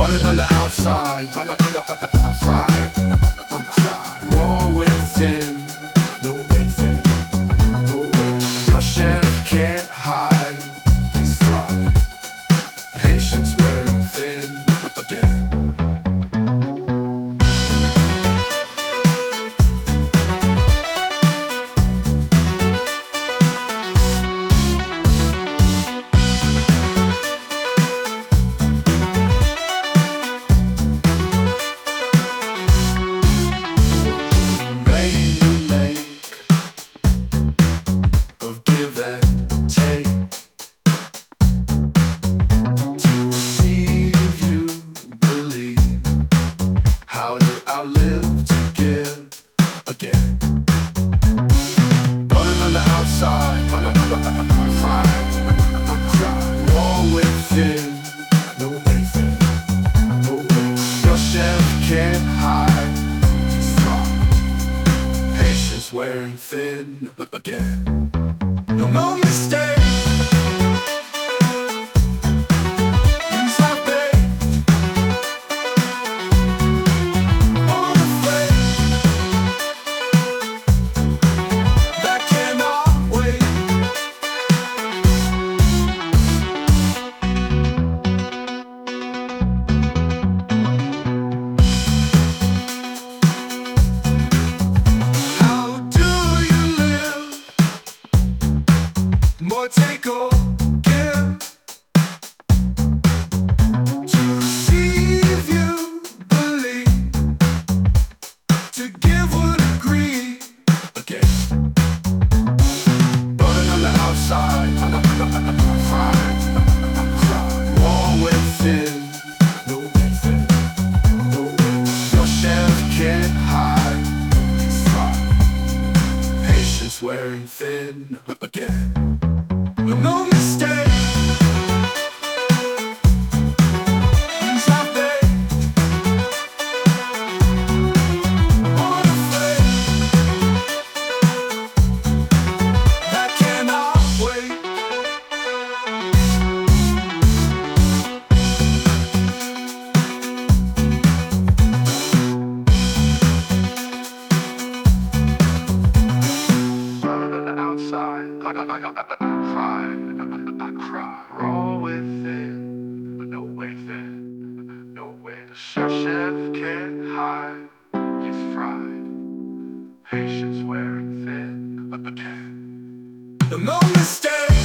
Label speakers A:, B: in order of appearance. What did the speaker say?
A: Running on the outside, outside, raw within, no within, no within. The chef can't hide, he's fried. Patience wearing thin again. Live to give again. Burning on the outside, war within, no within, no within. Your chef can't hide, patience wearing thin again. No mistake. More take or give to receive you believe, to give would agree again. Burning on the outside, war within, no within, no within. Your chef can't hide, patience wearing thin again. No mistake. Things I made, unafraid, that cannot wait. Running on the outside, I cry, raw within, but no within, no way. The chef can't hide, he's fried. Patience wearing thin again. No mistake.